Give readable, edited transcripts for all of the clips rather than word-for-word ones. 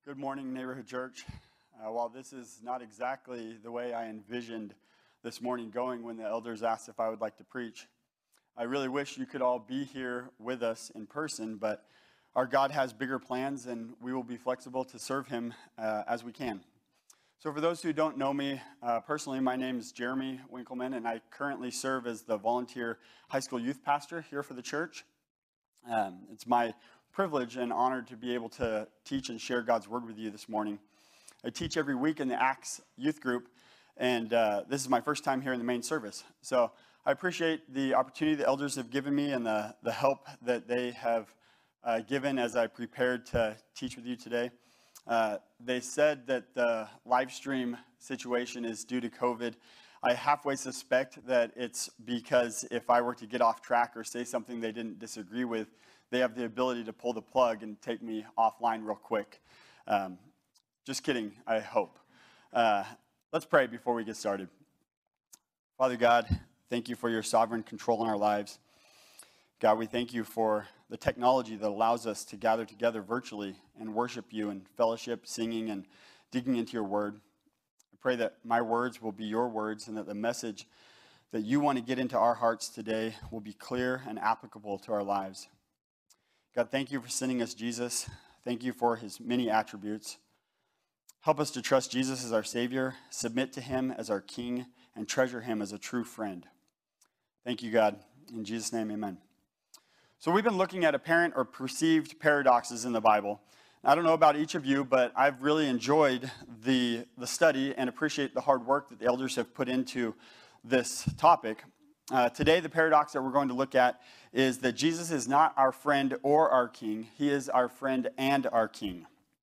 Good morning, Neighborhood Church. While this is not exactly the way I envisioned this morning going when the elders asked if I would like to preach, I really wish you could all be here with us in person, but our God has bigger plans and we will be flexible to serve him as we can. So for those who don't know me personally, my name is Jeremy Winkleman, and I currently serve as the volunteer high school youth pastor here for the church. It's my privilege and honor to be able to teach and share God's word with you this morning. I teach every week in the Acts youth group, and this is my first time here in the main service. So I appreciate the opportunity the elders have given me and the help that they have given as I prepared to teach with you today. They said that the live stream situation is due to COVID. I halfway suspect that it's because if I were to get off track or say something they didn't disagree with, they have the ability to pull the plug and take me offline real quick. Just kidding, I hope. Let's pray before we get started. Father God, thank you for your sovereign control in our lives. God, we thank you for the technology that allows us to gather together virtually and worship you in fellowship, singing, and digging into your word. I pray that my words will be your words and that the message that you want to get into our hearts today will be clear and applicable to our lives. God, thank you for sending us Jesus. Thank you for his many attributes. Help us to trust Jesus as our Savior, submit to him as our King, and treasure him as a true friend. Thank you, God. In Jesus' name, amen. So we've been looking at apparent or perceived paradoxes in the Bible. I don't know about each of you, but I've really enjoyed the study and appreciate the hard work that the elders have put into this topic. Today, the paradox that we're going to look at is that Jesus is not our friend or our king. He is our friend and our king.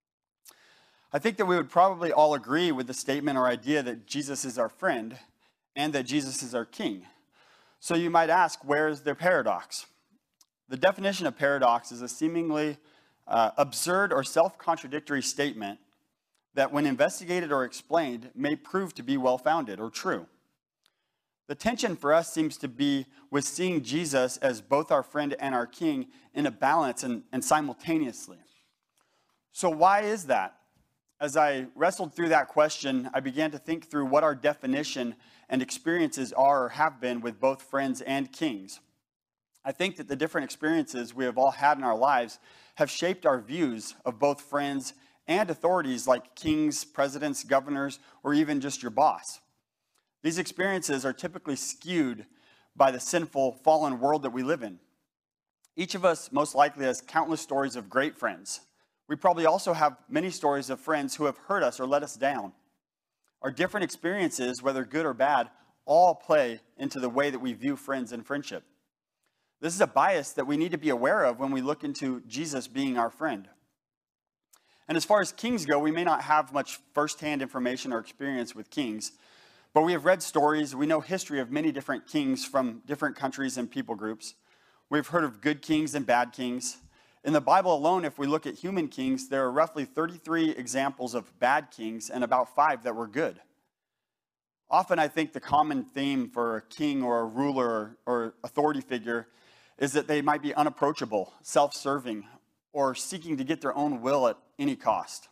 I think that we would probably all agree with the statement or idea that Jesus is our friend and that Jesus is our king. So you might ask, where is their paradox? The definition of paradox is a seemingly absurd or self-contradictory statement that when investigated or explained may prove to be well-founded or true. The tension for us seems to be with seeing Jesus as both our friend and our king in a balance and simultaneously. So why is that? As I wrestled through that question, I began to think through what our definition and experiences are or have been with both friends and kings. I think that the different experiences we have all had in our lives have shaped our views of both friends and authorities like kings, presidents, governors, or even just your boss. These experiences are typically skewed by the sinful, fallen world that we live in. Each of us most likely has countless stories of great friends. We probably also have many stories of friends who have hurt us or let us down. Our different experiences, whether good or bad, all play into the way that we view friends and friendship. This is a bias that we need to be aware of when we look into Jesus being our friend. And as far as kings go, we may not have much firsthand information or experience with kings, but we have read stories, we know history of many different kings from different countries and people groups. We've heard of good kings and bad kings. In the Bible alone, if we look at human kings, there are roughly 33 examples of bad kings and about 5 that were good. Often I think the common theme for a king or a ruler or authority figure is that they might be unapproachable, self-serving, or seeking to get their own will at any cost.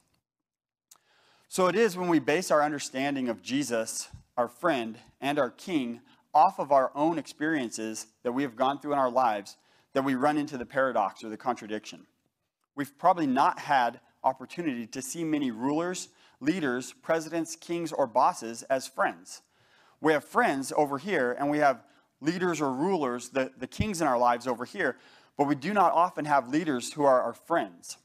So it is when we base our understanding of Jesus, our friend, and our king off of our own experiences that we have gone through in our lives that we run into the paradox or the contradiction. We've probably not had opportunity to see many rulers, leaders, presidents, kings, or bosses as friends. We have friends over here, and we have leaders or rulers, the kings in our lives over here, but we do not often have leaders who are our friends.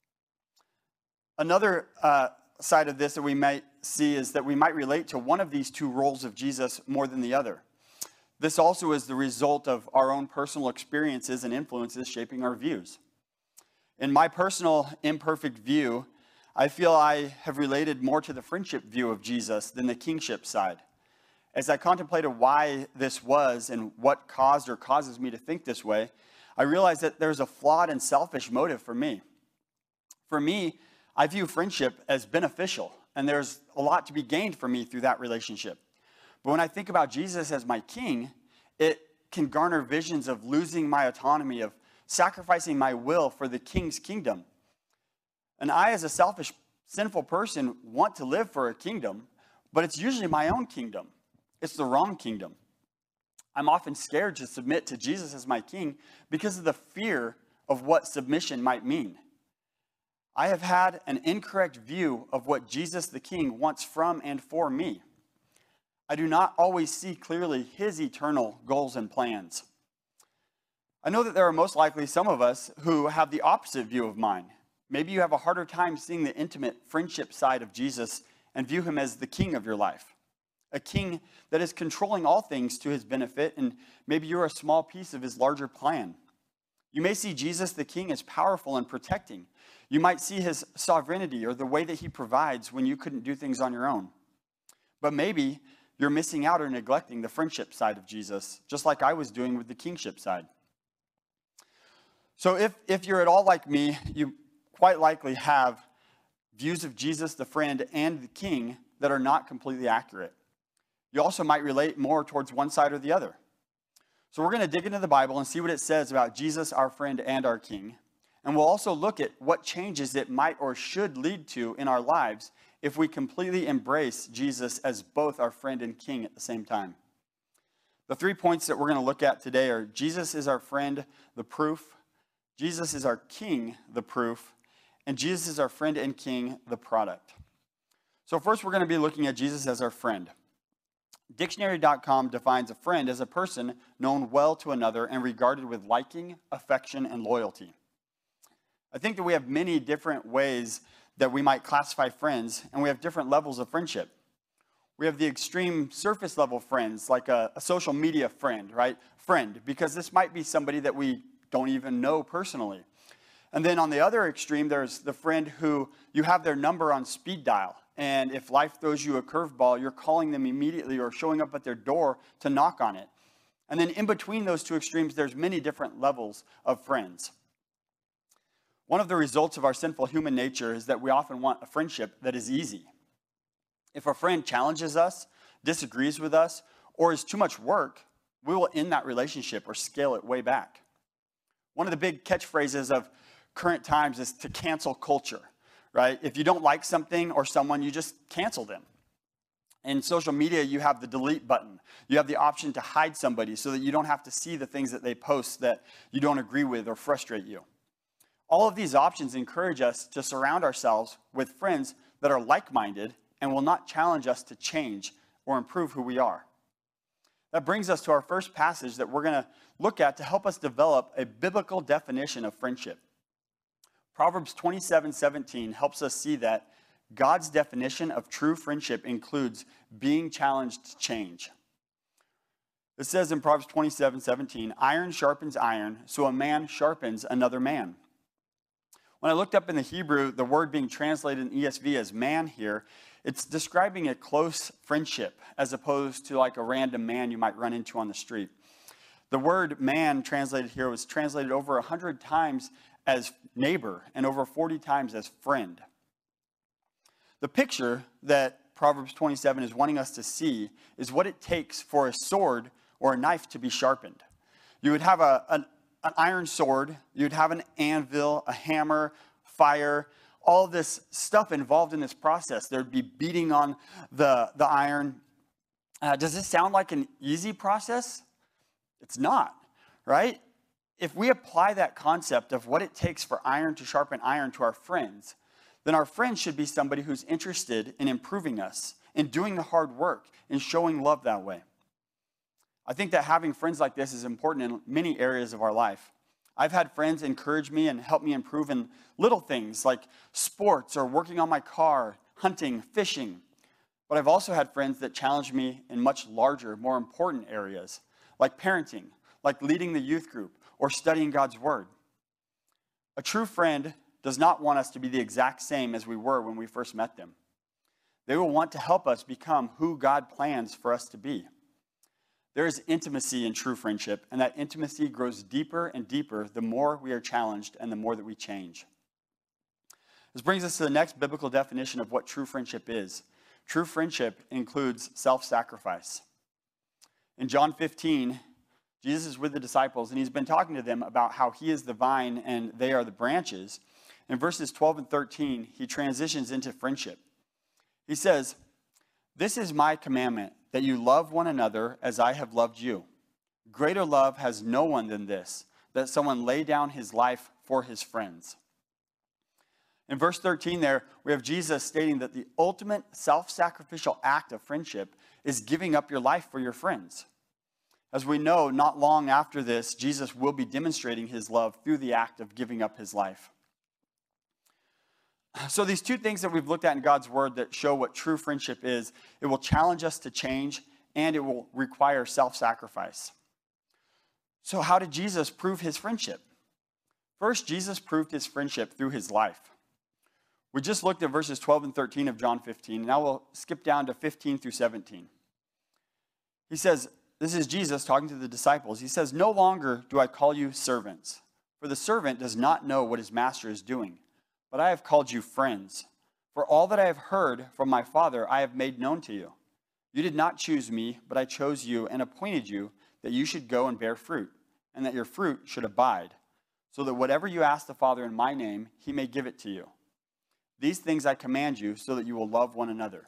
Another side of this that we might see is that we might relate to one of these two roles of Jesus more than the other. This also is the result of our own personal experiences and influences shaping our views. In my personal imperfect view, I feel I have related more to the friendship view of Jesus than the kingship side. As I contemplated why this was and what caused or causes me to think this way, I realized that there's a flawed and selfish motive for me. For me, I view friendship as beneficial, and there's a lot to be gained for me through that relationship. But when I think about Jesus as my king, it can garner visions of losing my autonomy, of sacrificing my will for the king's kingdom. And I, as a selfish sinful person, want to live for a kingdom, but it's usually my own kingdom. It's the wrong kingdom. I'm often scared to submit to Jesus as my king because of the fear of what submission might mean. I have had an incorrect view of what Jesus the King wants from and for me. I do not always see clearly his eternal goals and plans. I know that there are most likely some of us who have the opposite view of mine. Maybe you have a harder time seeing the intimate friendship side of Jesus and view him as the king of your life, a king that is controlling all things to his benefit, and maybe you're a small piece of his larger plan. You may see Jesus the King as powerful and protecting. You might see his sovereignty or the way that he provides when you couldn't do things on your own. But maybe you're missing out or neglecting the friendship side of Jesus, just like I was doing with the kingship side. So if you're at all like me, you quite likely have views of Jesus, the friend, and the king that are not completely accurate. You also might relate more towards one side or the other. So we're going to dig into the Bible and see what it says about Jesus, our friend, and our king. And we'll also look at what changes it might or should lead to in our lives if we completely embrace Jesus as both our friend and king at the same time. The 3 points that we're going to look at today are Jesus is our friend, the proof; Jesus is our king, the proof; and Jesus is our friend and king, the product. So first we're going to be looking at Jesus as our friend. Dictionary.com defines a friend as a person known well to another and regarded with liking, affection, and loyalty. I think that we have many different ways that we might classify friends, and we have different levels of friendship. We have the extreme surface level friends, like a social media friend, right? Friend, because this might be somebody that we don't even know personally. And then on the other extreme, there's the friend who you have their number on speed dial. And if life throws you a curveball, you're calling them immediately or showing up at their door to knock on it. And then in between those two extremes, there's many different levels of friends. One of the results of our sinful human nature is that we often want a friendship that is easy. If a friend challenges us, disagrees with us, or is too much work, we will end that relationship or scale it way back. One of the big catchphrases of current times is to cancel culture. Right? If you don't like something or someone, you just cancel them. In social media, you have the delete button. You have the option to hide somebody so that you don't have to see the things that they post that you don't agree with or frustrate you. All of these options encourage us to surround ourselves with friends that are like-minded and will not challenge us to change or improve who we are. That brings us to our first passage that we're going to look at to help us develop a biblical definition of friendship. Proverbs 27:17 helps us see that God's definition of true friendship includes being challenged to change. It says in Proverbs 27:17, iron sharpens iron, so a man sharpens another man. When I looked up in the Hebrew, the word being translated in ESV as man here, it's describing a close friendship as opposed to like a random man you might run into on the street. The word man translated here was translated over 100 times as neighbor and over 40 times as friend. The picture that Proverbs 27 is wanting us to see is what it takes for a sword or a knife to be sharpened. You would have an iron sword, you'd have an anvil, a hammer, fire, all this stuff involved in this process. There'd be beating on the iron. Does this sound like an easy process? It's not, right? If we apply that concept of what it takes for iron to sharpen iron to our friends, then our friends should be somebody who's interested in improving us, in doing the hard work, in showing love that way. I think that having friends like this is important in many areas of our life. I've had friends encourage me and help me improve in little things like sports or working on my car, hunting, fishing. But I've also had friends that challenge me in much larger, more important areas, like parenting, like leading the youth group, or studying God's word. A true friend does not want us to be the exact same as we were when we first met them. They will want to help us become who God plans for us to be. There is intimacy in true friendship, and that intimacy grows deeper and deeper the more we are challenged and the more that we change. This brings us to the next biblical definition of what true friendship is. True friendship includes self-sacrifice. In John 15, Jesus is with the disciples, and he's been talking to them about how he is the vine and they are the branches. in verses 12 and 13, he transitions into friendship. He says, "This is my commandment, that you love one another as I have loved you. Greater love has no one than this, that someone lay down his life for his friends." In verse 13 there, we have Jesus stating that the ultimate self-sacrificial act of friendship is giving up your life for your friends. As we know, not long after this, Jesus will be demonstrating his love through the act of giving up his life. So these two things that we've looked at in God's word that show what true friendship is, it will challenge us to change, and it will require self-sacrifice. So how did Jesus prove his friendship? First, Jesus proved his friendship through his life. We just looked at verses 12 and 13 of John 15, and now we'll skip down to 15 through 17. He says, this is Jesus talking to the disciples. He says, "No longer do I call you servants, for the servant does not know what his master is doing. But I have called you friends. For all that I have heard from my Father, I have made known to you. You did not choose me, but I chose you and appointed you that you should go and bear fruit, and that your fruit should abide, so that whatever you ask the Father in my name, he may give it to you. These things I command you, so that you will love one another."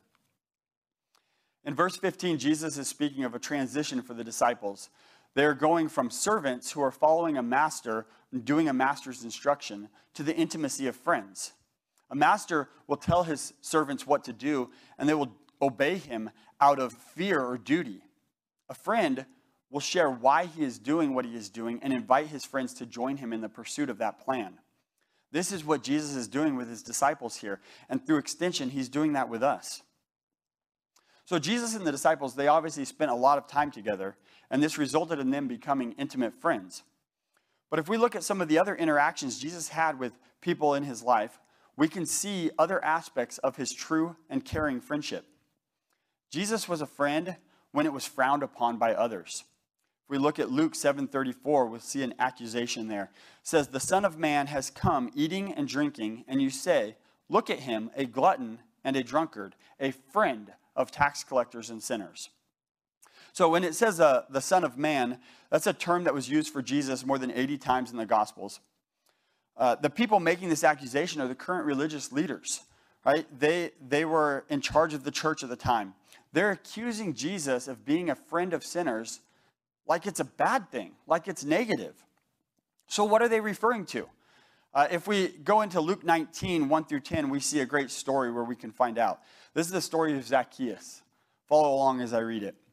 In verse 15, Jesus is speaking of a transition for the disciples. They're going from servants who are following a master and doing a master's instruction to the intimacy of friends. A master will tell his servants what to do, and they will obey him out of fear or duty. A friend will share why he is doing what he is doing and invite his friends to join him in the pursuit of that plan. This is what Jesus is doing with his disciples here, and through extension, he's doing that with us. So Jesus and the disciples, they obviously spent a lot of time together, and this resulted in them becoming intimate friends. But if we look at some of the other interactions Jesus had with people in his life, we can see other aspects of his true and caring friendship. Jesus was a friend when it was frowned upon by others. If we look at Luke 7:34, we'll see an accusation there. It says, "The Son of Man has come eating and drinking, and you say, 'Look at him, a glutton and a drunkard, a friend of tax collectors and sinners.'" So when it says the Son of Man, that's a term that was used for Jesus more than 80 times in the Gospels. The people making this accusation are the current religious leaders, right? They were in charge of the church at the time. They're accusing Jesus of being a friend of sinners like it's a bad thing, like it's negative. So what are they referring to? If we go into Luke 19, 1 through 10, we see a great story where we can find out. This is the story of Zacchaeus. Follow along as I read it.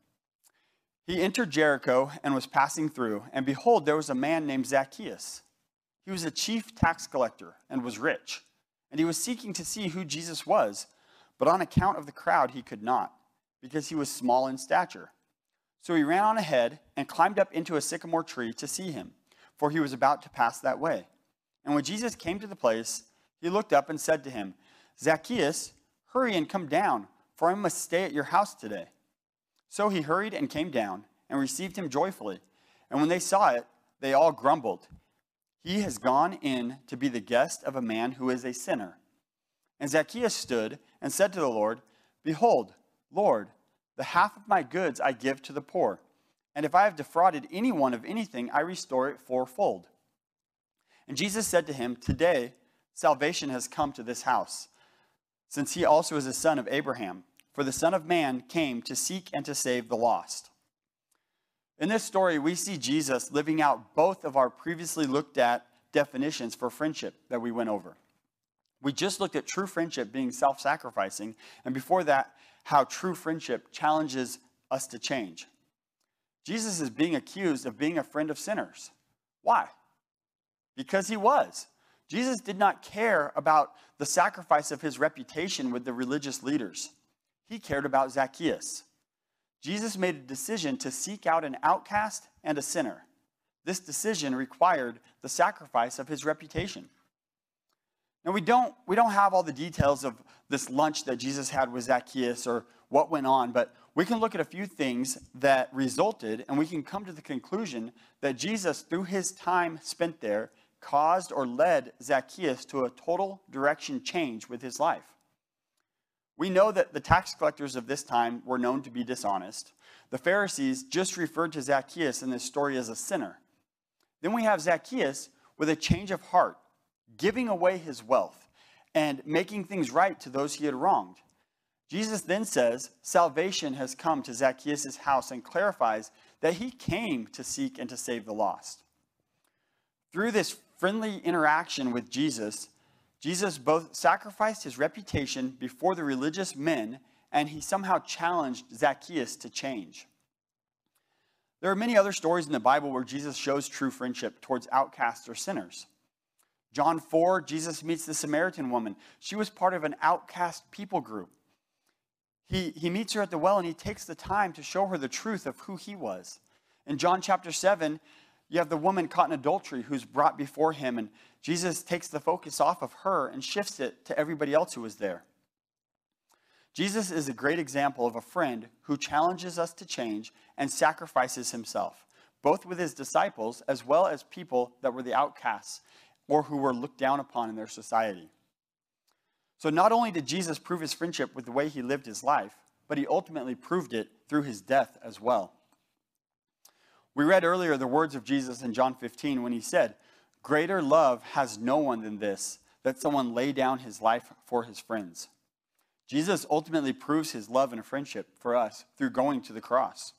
"He entered Jericho and was passing through, and behold, there was a man named Zacchaeus. He was a chief tax collector and was rich, and he was seeking to see who Jesus was, but on account of the crowd he could not, because he was small in stature. So he ran on ahead and climbed up into a sycamore tree to see him, for he was about to pass that way. And when Jesus came to the place, he looked up and said to him, 'Zacchaeus, hurry and come down, for I must stay at your house today.' So he hurried and came down and received him joyfully. And when they saw it, they all grumbled, 'He has gone in to be the guest of a man who is a sinner.' And Zacchaeus stood and said to the Lord, 'Behold, Lord, the half of my goods I give to the poor, and if I have defrauded anyone of anything, I restore it fourfold.' And Jesus said to him, 'Today salvation has come to this house, since he also is a son of Abraham. For the Son of Man came to seek and to save the lost.'" In this story, we see Jesus living out both of our previously looked at definitions for friendship that we went over. We just looked at true friendship being self-sacrificing, and before that, how true friendship challenges us to change. Jesus is being accused of being a friend of sinners. Why? Because he was. Jesus did not care about the sacrifice of his reputation with the religious leaders. He cared about Zacchaeus. Jesus made a decision to seek out an outcast and a sinner. This decision required the sacrifice of his reputation. Now, we don't have all the details of this lunch that Jesus had with Zacchaeus or what went on, but we can look at a few things that resulted, and we can come to the conclusion that Jesus, through his time spent there, caused or led Zacchaeus to a total direction change with his life. We know that the tax collectors of this time were known to be dishonest. The Pharisees just referred to Zacchaeus in this story as a sinner. Then we have Zacchaeus with a change of heart. giving away his wealth, and making things right to those he had wronged. Jesus then says, salvation has come to Zacchaeus' house, and clarifies that he came to seek and to save the lost. Through this friendly interaction with Jesus, Jesus both sacrificed his reputation before the religious men, and he somehow challenged Zacchaeus to change. There are many other stories in the Bible where Jesus shows true friendship towards outcasts or sinners. John 4, Jesus meets the Samaritan woman. She was part of an outcast people group. He meets her at the well, and he takes the time to show her the truth of who he was. In John chapter 7, you have the woman caught in adultery who's brought before him, and Jesus takes the focus off of her and shifts it to everybody else who was there. Jesus is a great example of a friend who challenges us to change and sacrifices himself, both with his disciples as well as people that were the outcasts or who were looked down upon in their society. So not only did Jesus prove his friendship with the way he lived his life, but he ultimately proved it through his death as well. We read earlier the words of Jesus in John 15 when he said, "Greater love has no one than this, that someone lay down his life for his friends." Jesus ultimately proves his love and friendship for us through going to the cross.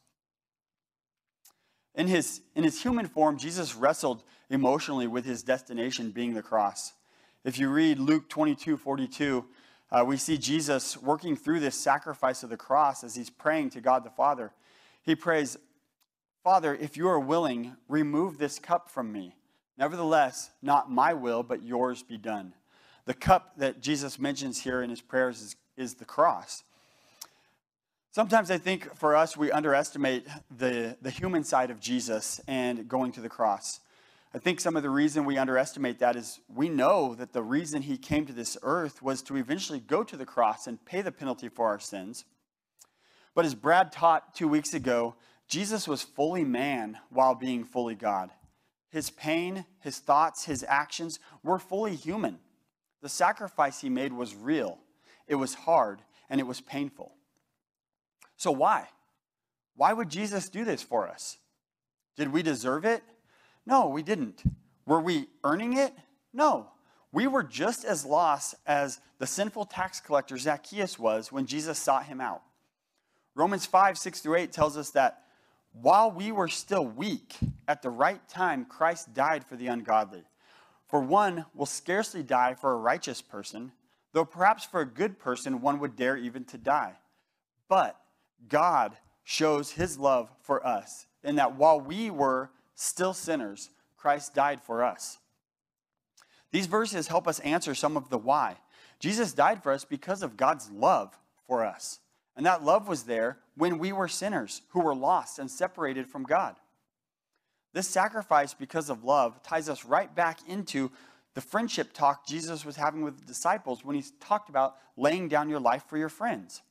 In his human form, Jesus wrestled emotionally with his destination being the cross. If you read Luke 22:42, we see Jesus working through this sacrifice of the cross as he's praying to God the Father. He prays, "Father, if you are willing, remove this cup from me. Nevertheless, not my will, but yours be done." The cup that Jesus mentions here in his prayers is the cross. Sometimes I think for us, we underestimate the human side of Jesus and going to the cross. I think some of the reason we underestimate that is we know that the reason he came to this earth was to eventually go to the cross and pay the penalty for our sins. But as Brad taught 2 weeks ago, Jesus was fully man while being fully God. His pain, his thoughts, his actions were fully human. The sacrifice he made was real. It was hard, and it was painful. So why? Why would Jesus do this for us? Did we deserve it? No, we didn't. Were we earning it? No. We were just as lost as the sinful tax collector Zacchaeus was when Jesus sought him out. Romans 5:6-8 tells us that while we were still weak, at the right time, Christ died for the ungodly. For one will scarcely die for a righteous person, though perhaps for a good person one would dare even to die. But God shows his love for us in that while we were still sinners, Christ died for us. These verses help us answer some of the why. Jesus died for us because of God's love for us. And that love was there when we were sinners who were lost and separated from God. This sacrifice because of love ties us right back into the friendship talk Jesus was having with the disciples when he talked about laying down your life for your friends.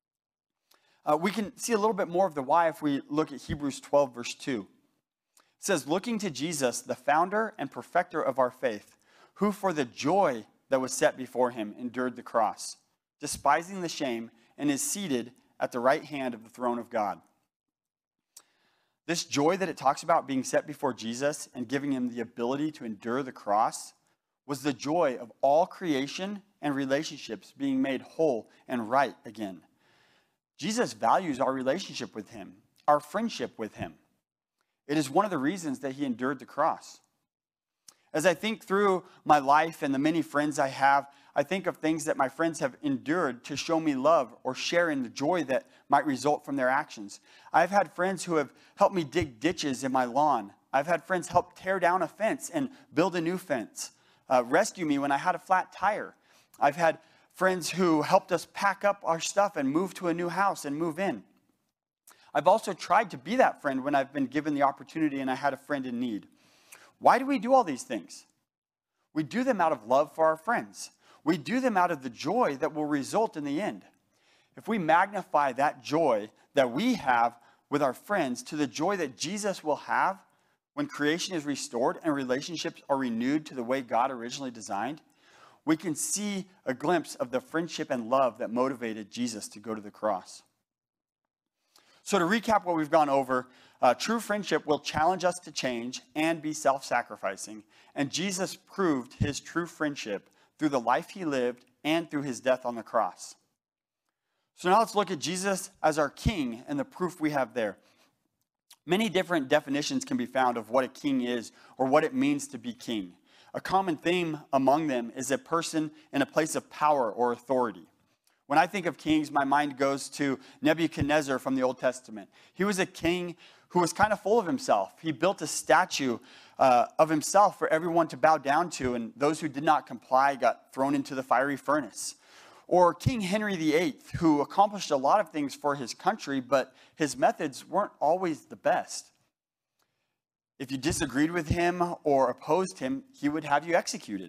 We can see a little bit more of the why if we look at Hebrews 12, verse 2. It says, "Looking to Jesus, the founder and perfecter of our faith, who for the joy that was set before him endured the cross, despising the shame, and is seated at the right hand of the throne of God." This joy that it talks about being set before Jesus and giving him the ability to endure the cross was the joy of all creation and relationships being made whole and right again. Jesus values our relationship with him, our friendship with him. It is one of the reasons that he endured the cross. As I think through my life and the many friends I have, I think of things that my friends have endured to show me love or share in the joy that might result from their actions. I've had friends who have helped me dig ditches in my lawn. I've had friends help tear down a fence and build a new fence, rescue me when I had a flat tire. I've had friends who helped us pack up our stuff and move to a new house and move in. I've also tried to be that friend when I've been given the opportunity and I had a friend in need. Why do we do all these things? We do them out of love for our friends. We do them out of the joy that will result in the end. If we magnify that joy that we have with our friends to the joy that Jesus will have when creation is restored and relationships are renewed to the way God originally designed, we can see a glimpse of the friendship and love that motivated Jesus to go to the cross. So to recap what we've gone over, True friendship will challenge us to change and be self-sacrificing. And Jesus proved his true friendship through the life he lived and through his death on the cross. So now let's look at Jesus as our king and the proof we have there. Many different definitions can be found of what a king is or what it means to be king. A common theme among them is a person in a place of power or authority. When I think of kings, my mind goes to Nebuchadnezzar from the Old Testament. He was a king who was kind of full of himself. He built a statue of himself for everyone to bow down to, and those who did not comply got thrown into the fiery furnace. Or King Henry VIII, who accomplished a lot of things for his country, but his methods weren't always the best. If you disagreed with him or opposed him, he would have you executed.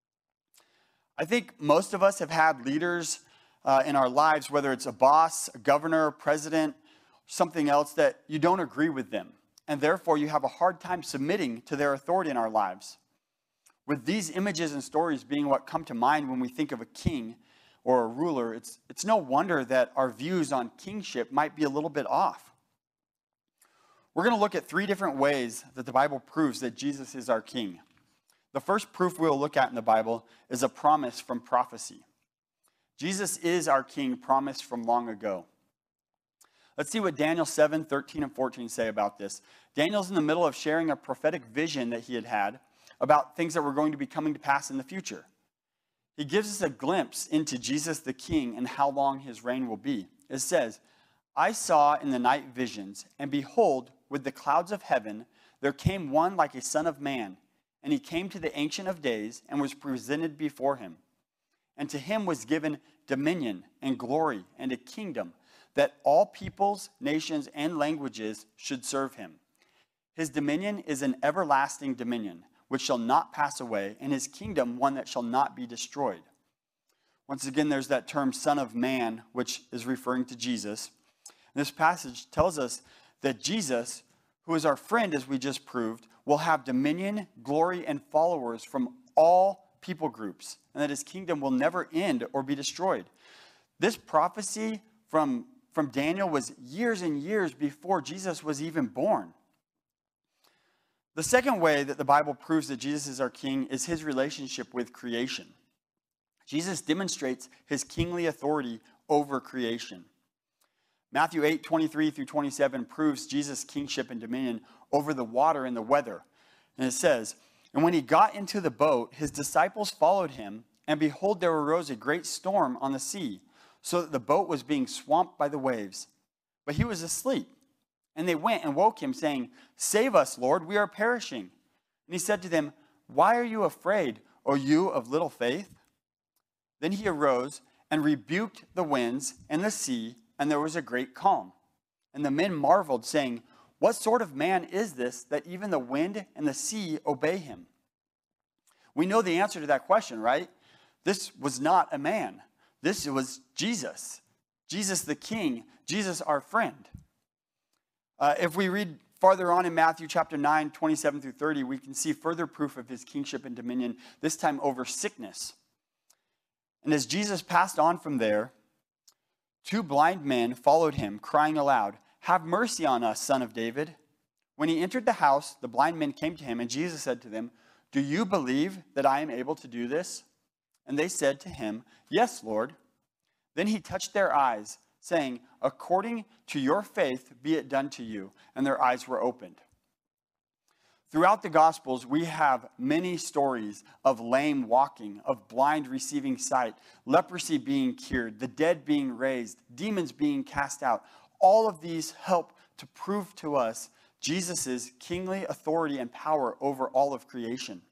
I think most of us have had leaders in our lives, whether it's a boss, a governor, president, something else, that you don't agree with them. And therefore, you have a hard time submitting to their authority in our lives. With these images and stories being what come to mind when we think of a king or a ruler, it's no wonder that our views on kingship might be a little bit off. We're going to look at 3 different ways that the Bible proves that Jesus is our king. The first proof we'll look at in the Bible is a promise from prophecy. Jesus is our king promised from long ago. Let's see what Daniel 7, 13, and 14 say about this. Daniel's in the middle of sharing a prophetic vision that he had about things that were going to be coming to pass in the future. He gives us a glimpse into Jesus the King and how long his reign will be. It says, I saw in the night visions, and behold, with the clouds of heaven, there came one like a son of man, and he came to the Ancient of Days and was presented before him. And to him was given dominion and glory and a kingdom, that all peoples, nations, and languages should serve him. His dominion is an everlasting dominion, which shall not pass away, and his kingdom one that shall not be destroyed. Once again, there's that term Son of Man, which is referring to Jesus. And this passage tells us that Jesus, who is our friend, as we just proved, will have dominion, glory, and followers from all people groups, and that his kingdom will never end or be destroyed. This prophecy from Daniel was years and years before Jesus was even born. The second way that the Bible proves that Jesus is our king is his relationship with creation. Jesus demonstrates his kingly authority over creation. Matthew 8, 23 through 27 proves Jesus' kingship and dominion over the water and the weather. And it says, and when he got into the boat, his disciples followed him, and behold, there arose a great storm on the sea, so that the boat was being swamped by the waves. But he was asleep. And they went and woke him, saying, Save us, Lord, we are perishing. And he said to them, Why are you afraid, O you of little faith? Then he arose and rebuked the winds and the sea, and there was a great calm. And the men marveled, saying, What sort of man is this, that even the wind and the sea obey him? We know the answer to that question, right? This was not a man. This was Jesus. Jesus the King. Jesus our friend. If we read farther on in Matthew chapter 9, 27 through 30, we can see further proof of his kingship and dominion, this time over sickness. And as Jesus passed on from there, 2 blind men followed him, crying aloud, Have mercy on us, Son of David. When he entered the house, the blind men came to him, and Jesus said to them, Do you believe that I am able to do this? And they said to him, Yes, Lord. Then he touched their eyes, saying, According to your faith be it done to you. And their eyes were opened. Throughout the Gospels, we have many stories of lame walking, of blind receiving sight, leprosy being cured, the dead being raised, demons being cast out. All of these help to prove to us Jesus' kingly authority and power over all of creation.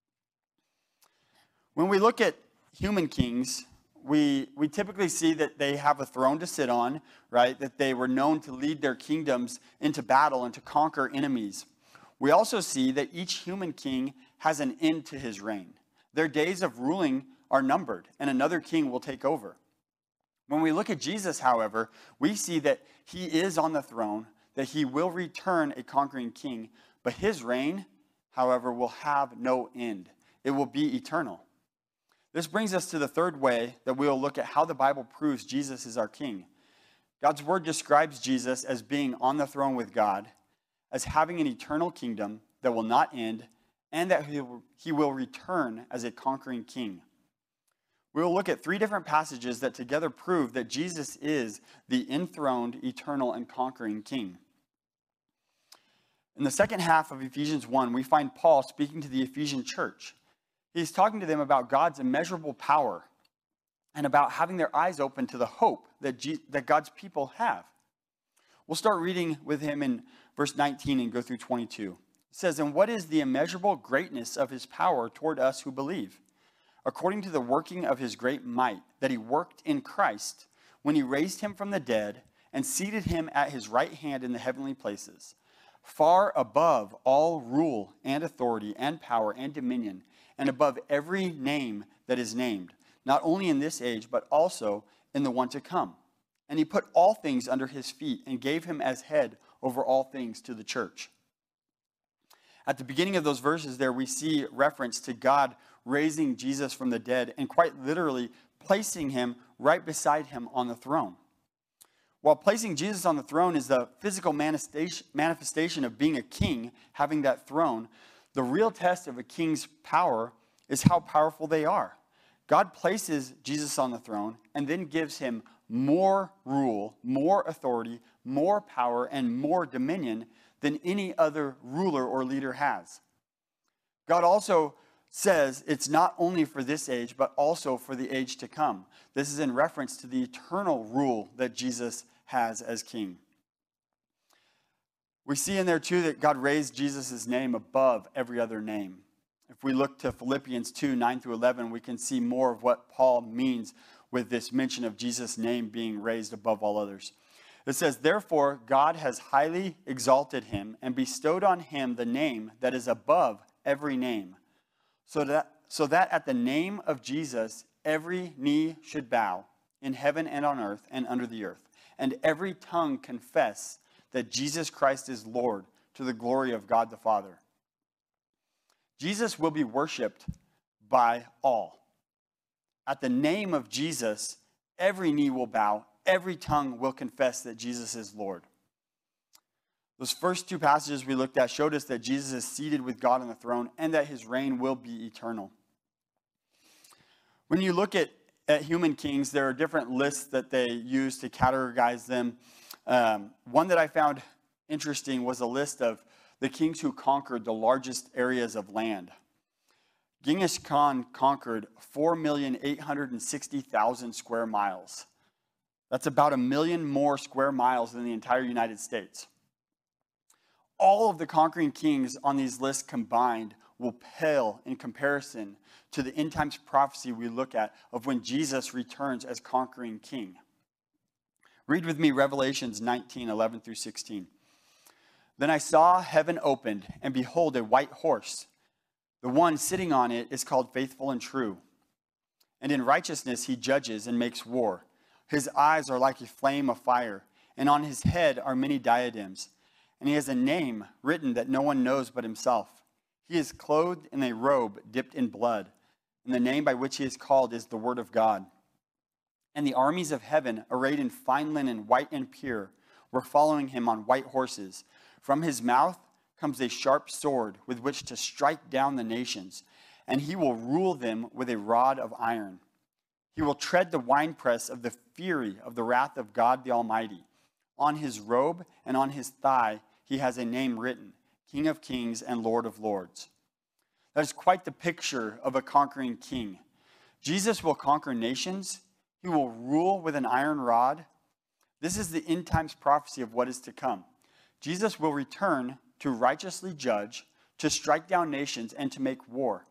When we look at human kings, we typically see that they have a throne to sit on, right? That they were known to lead their kingdoms into battle and to conquer enemies. We also see that each human king has an end to his reign. Their days of ruling are numbered, and another king will take over. When we look at Jesus, however, we see that he is on the throne, that he will return a conquering king, but his reign, however, will have no end. It will be eternal. This brings us to the third way that we will look at how the Bible proves Jesus is our king. God's word describes Jesus as being on the throne with God, as having an eternal kingdom that will not end, and that he will return as a conquering king. We will look at 3 different passages that together prove that Jesus is the enthroned, eternal, and conquering king. In the second half of Ephesians 1, we find Paul speaking to the Ephesian church. He's talking to them about God's immeasurable power and about having their eyes open to the hope that God's people have. We'll start reading with him in verse 19 and go through 22. It says, "And what is the immeasurable greatness of his power toward us who believe? According to the working of his great might that he worked in Christ when he raised him from the dead and seated him at his right hand in the heavenly places, far above all rule and authority and power and dominion, and above every name that is named, not only in this age, but also in the one to come. And he put all things under his feet and gave him as head over all things to the church." At the beginning of those verses there, we see reference to God raising Jesus from the dead and quite literally placing him right beside him on the throne. While placing Jesus on the throne is the physical manifestation of being a king, having that throne, the real test of a king's power is how powerful they are. God places Jesus on the throne and then gives him more rule, more authority, more power, and more dominion than any other ruler or leader has. God also says it's not only for this age, but also for the age to come. This is in reference to the eternal rule that Jesus has as king. We see in there too that God raised Jesus' name above every other name. If we look to Philippians 2, 9 through 11, we can see more of what Paul means with this mention of Jesus' name being raised above all others. It says, "Therefore God has highly exalted him and bestowed on him the name that is above every name, so that at the name of Jesus every knee should bow in heaven and on earth and under the earth, and every tongue confess that Jesus Christ is Lord, to the glory of God the Father." Jesus will be worshiped by all. At the name of Jesus, every knee will bow, every tongue will confess that Jesus is Lord. Those first 2 passages we looked at showed us that Jesus is seated with God on the throne and that his reign will be eternal. When you look at human kings, there are different lists that they use to categorize them. One that I found interesting was a list of the kings who conquered the largest areas of land. Genghis Khan conquered 4,860,000 square miles. That's about 1 million more square miles than the entire United States. All of the conquering kings on these lists combined will pale in comparison to the end times prophecy we look at of when Jesus returns as conquering king. Read with me Revelations 19, 11 through 16. "Then I saw heaven opened, and behold, a white horse. The one sitting on it is called Faithful and True. And in righteousness he judges and makes war. His eyes are like a flame of fire, and on his head are many diadems. And he has a name written that no one knows but himself. He is clothed in a robe dipped in blood, and the name by which he is called is the Word of God. And the armies of heaven, arrayed in fine linen, white and pure, were following him on white horses. From his mouth comes a sharp sword with which to strike down the nations, and he will rule them with a rod of iron. He will tread the winepress of the fury of the wrath of God the Almighty. On his robe and on his thigh he has a name written, King of Kings and Lord of Lords." That is quite the picture of a conquering king. Jesus will conquer nations. He will rule with an iron rod. This is the end times prophecy of what is to come. Jesus will return to righteously judge, to strike down nations, and to make war.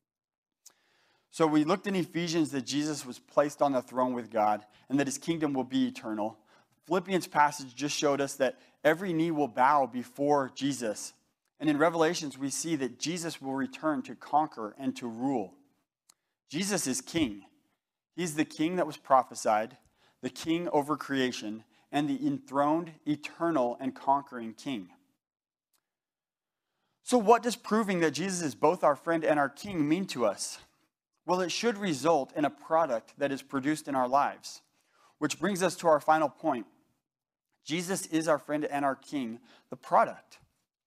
So we looked in Ephesians that Jesus was placed on the throne with God and that his kingdom will be eternal. Philippians passage just showed us that every knee will bow before Jesus. And in Revelations, we see that Jesus will return to conquer and to rule. Jesus is king. He's the king that was prophesied, the king over creation, and the enthroned, eternal, and conquering king. So what does proving that Jesus is both our friend and our king mean to us? Well, it should result in a product that is produced in our lives, which brings us to our final point. Jesus is our friend and our king, the product.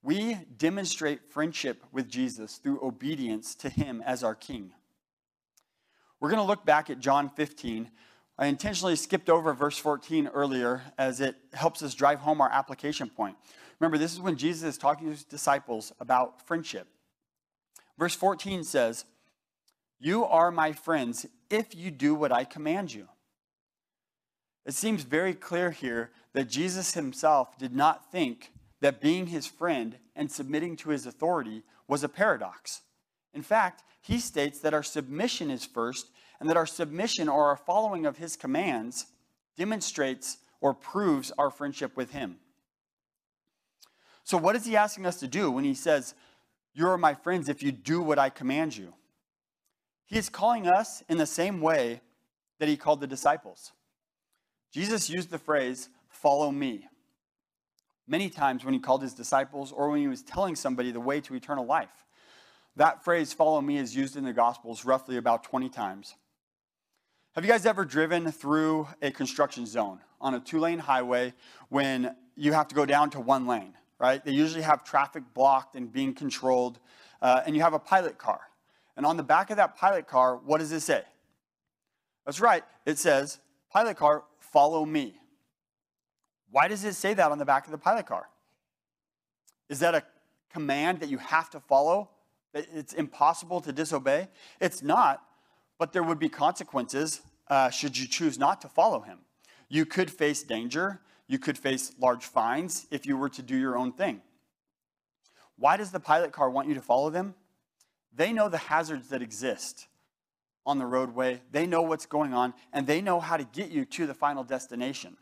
We demonstrate friendship with Jesus through obedience to him as our king. We're going to look back at John 15. I intentionally skipped over verse 14 earlier as it helps us drive home our application point. Remember, this is when Jesus is talking to his disciples about friendship. Verse 14 says, "You are my friends if you do what I command you." It seems very clear here that Jesus himself did not think that being his friend and submitting to his authority was a paradox. In fact, he states that our submission is first, and that our submission or our following of his commands demonstrates or proves our friendship with him. So what is he asking us to do when he says, "You are my friends if you do what I command you"? He is calling us in the same way that he called the disciples. Jesus used the phrase, "Follow me," many times when he called his disciples or when he was telling somebody the way to eternal life. That phrase, "follow me," is used in the Gospels roughly about 20 times. Have you guys ever driven through a construction zone on a 2-lane highway when you have to go down to 1 lane, right? They usually have traffic blocked and being controlled, and you have a pilot car. And on the back of that pilot car, what does it say? That's right, it says, "Pilot car, follow me." Why does it say that on the back of the pilot car? Is that a command that you have to follow? That it's impossible to disobey? It's not, but there would be consequences should you choose not to follow him. You could face danger. You could face large fines if you were to do your own thing. Why does the pilot car want you to follow them? They know the hazards that exist on the roadway. They know what's going on, and they know how to get you to the final destination.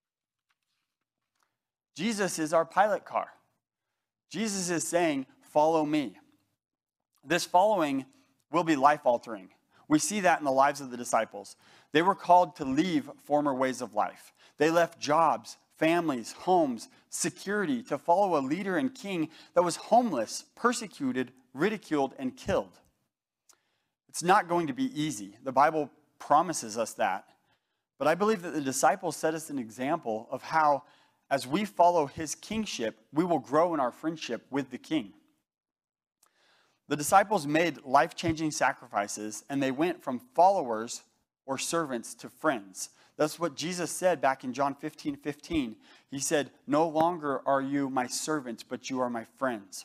Jesus is our pilot car. Jesus is saying, "Follow me." This following will be life-altering. We see that in the lives of the disciples. They were called to leave former ways of life. They left jobs, families, homes, security to follow a leader and king that was homeless, persecuted, ridiculed, and killed. It's not going to be easy. The Bible promises us that. But I believe that the disciples set us an example of how, as we follow his kingship, we will grow in our friendship with the king. The disciples made life-changing sacrifices, and they went from followers or servants to friends. That's what Jesus said back in John 15:15. He said, "No longer are you my servants, but you are my friends."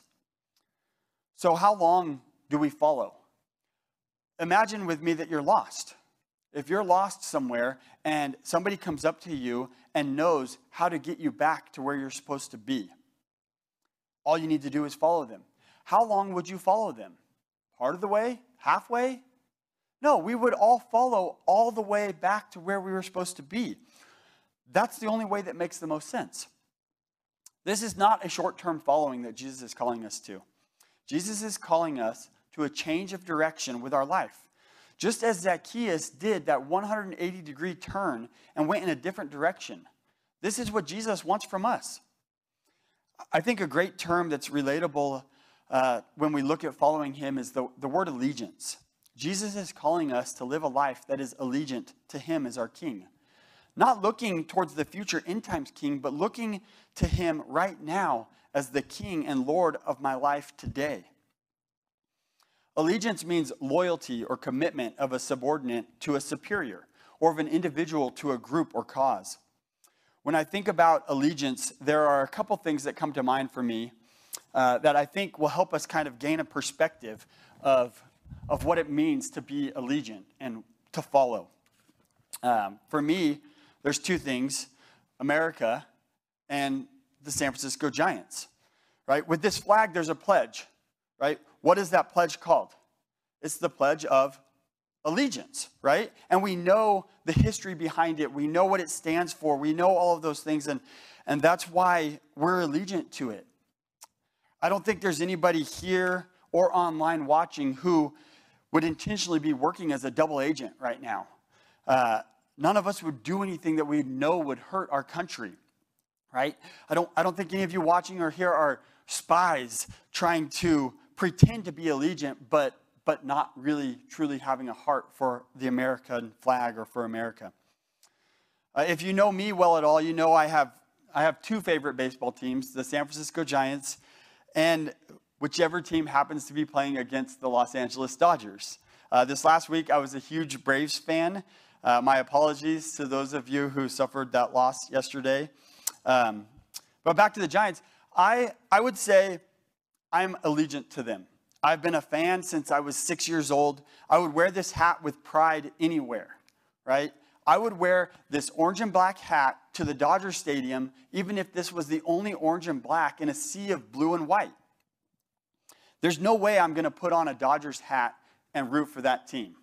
So how long do we follow? Imagine with me that you're lost. If you're lost somewhere and somebody comes up to you and knows how to get you back to where you're supposed to be, all you need to do is follow them. How long would you follow them? Part of the way? Halfway? No, we would all follow all the way back to where we were supposed to be. That's the only way that makes the most sense. This is not a short-term following that Jesus is calling us to. Jesus is calling us to a change of direction with our life. Just as Zacchaeus did that 180-degree turn and went in a different direction. This is what Jesus wants from us. I think a great term that's relatable when we look at following him is the word allegiance. Jesus is calling us to live a life that is allegiant to him as our king. Not looking towards the future end times king, but looking to him right now as the king and Lord of my life today. Allegiance means loyalty or commitment of a subordinate to a superior, or of an individual to a group or cause. When I think about allegiance, there are a couple things that come to mind for me that I think will help us kind of gain a perspective of what it means to be allegiant and to follow. For me, there's two things: America and the San Francisco Giants, right? With this flag, there's a pledge, right? What is that pledge called? It's the Pledge of Allegiance, right? And we know the history behind it. We know what it stands for. We know all of those things, and that's why we're allegiant to it. I don't think there's anybody here or online watching who would intentionally be working as a double agent right now. None of us would do anything that we know would hurt our country, right? I don't think any of you watching or here are spies trying to pretend to be allegiant, but not really truly having a heart for the American flag or for America. If you know me well at all, you know I have two favorite baseball teams, the San Francisco Giants and whichever team happens to be playing against the Los Angeles Dodgers. This last week, I was a huge Braves fan. My apologies to those of you who suffered that loss yesterday. But back to the Giants, I would say I'm allegiant to them. I've been a fan since I was 6 years old. I would wear this hat with pride anywhere, right? I would wear this orange and black hat to the Dodger Stadium, even if this was the only orange and black in a sea of blue and white. There's no way I'm going to put on a Dodgers hat and root for that team.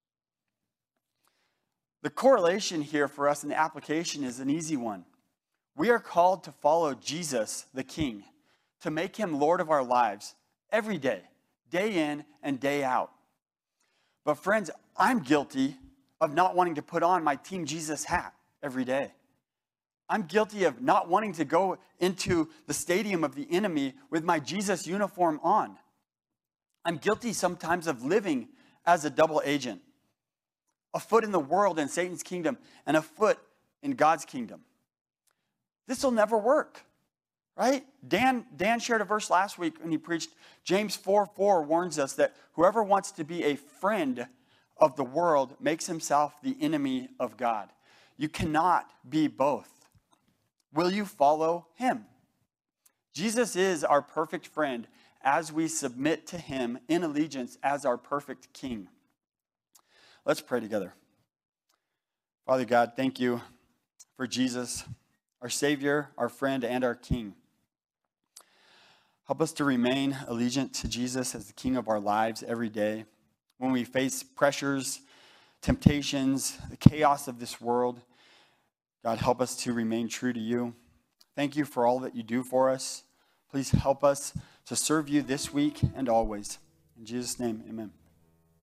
The correlation here for us in the application is an easy one. We are called to follow Jesus, the King, to make him Lord of our lives every day, day in and day out. But friends, I'm guilty of not wanting to put on my Team Jesus hat every day. I'm guilty of not wanting to go into the stadium of the enemy with my Jesus uniform on. I'm guilty sometimes of living as a double agent, a foot in the world and Satan's kingdom, and a foot in God's kingdom. This will never work, right? Dan shared a verse last week when he preached. James 4:4 warns us that whoever wants to be a friend of the world makes himself the enemy of God. You cannot be both. Will you follow him? Jesus is our perfect friend as we submit to him in allegiance as our perfect King. Let's pray together. Father God, thank you for Jesus, our Savior, our friend, and our King. Help us to remain allegiant to Jesus as the King of our lives every day. When we face pressures, temptations, the chaos of this world, God, help us to remain true to you. Thank you for all that you do for us. Please help us to serve you this week and always. In Jesus' name, amen.